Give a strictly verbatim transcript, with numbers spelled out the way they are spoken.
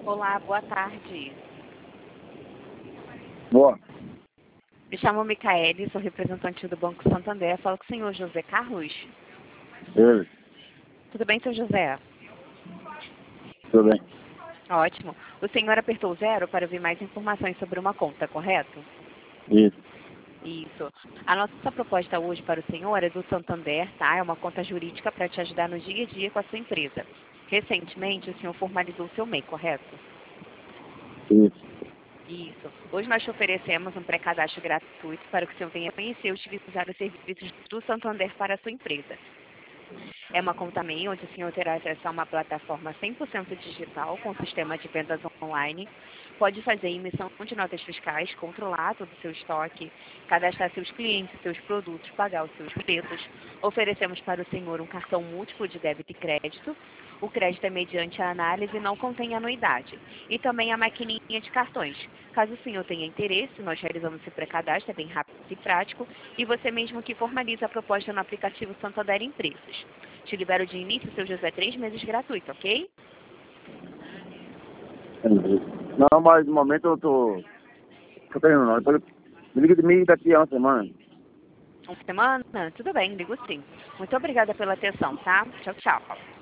Olá, boa tarde. Boa. Me chamo Micaele, sou representante do Banco Santander. Falo com o senhor José Carlos. Ele. Tudo bem, seu José? Tudo bem. Ótimo. O senhor apertou zero para ver mais informações sobre uma conta, correto? Isso. Isso. A nossa proposta hoje para o senhor é do Santander, tá? É uma conta jurídica para te ajudar no dia a dia com a sua empresa. Recentemente, o senhor formalizou o seu M E I, correto? Isso. Isso. Hoje nós te oferecemos um pré-cadastro gratuito para que o senhor venha conhecer e utilizar os serviços do Santander para a sua empresa. É uma conta M E I onde o senhor terá acesso a uma plataforma cem por cento digital com sistema de vendas online. Pode fazer emissão de notas fiscais, controlar todo o seu estoque, cadastrar seus clientes, seus produtos, pagar os seus boletos. Oferecemos para o senhor um cartão múltiplo de débito e crédito. O crédito é mediante a análise e não contém anuidade. E também a maquininha de cartões. Caso o senhor tenha interesse, nós realizamos esse pré-cadastro, é bem rápido e prático, e você mesmo que formaliza a proposta no aplicativo Santander Empresas. Te libero de início, seu José, três meses gratuito, ok? Entendi. Não, mas no momento eu tô. Tô querendo não. Depois me liga de mim daqui a uma semana. Uma semana? Tudo bem, ligo sim. Muito obrigada pela atenção, tá? Tchau, tchau.